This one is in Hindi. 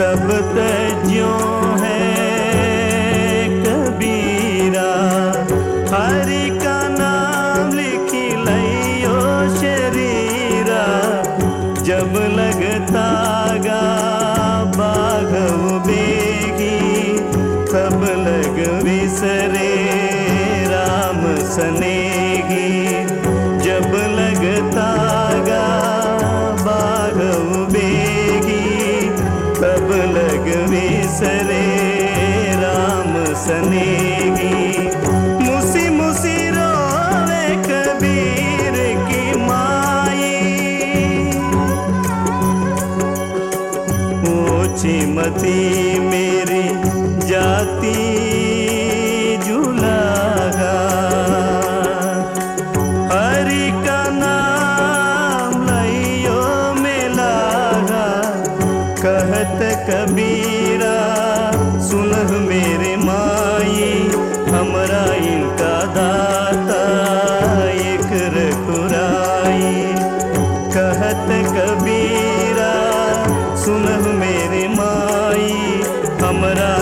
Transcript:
सब तज्यों है कबीरा, हरि का नाम लिखी लइयो शरीरा। जब लगता गा बाघव बेगी, तब लग विसरे राम सनेगी। जब लगता गा बाघव बेगी, तब लग विसरे राम सनेगी। मुसी मुसी रोवे कबीर की माई, ऊंची मती मेरी जाती जुलागा। हरि का नाम लइयो में लागा, कहत कबीरा सुनह मेरे माई। हमरा इनका दाता एक रखुराई, कहत कबीरा सुनह मेरे माई। हमरा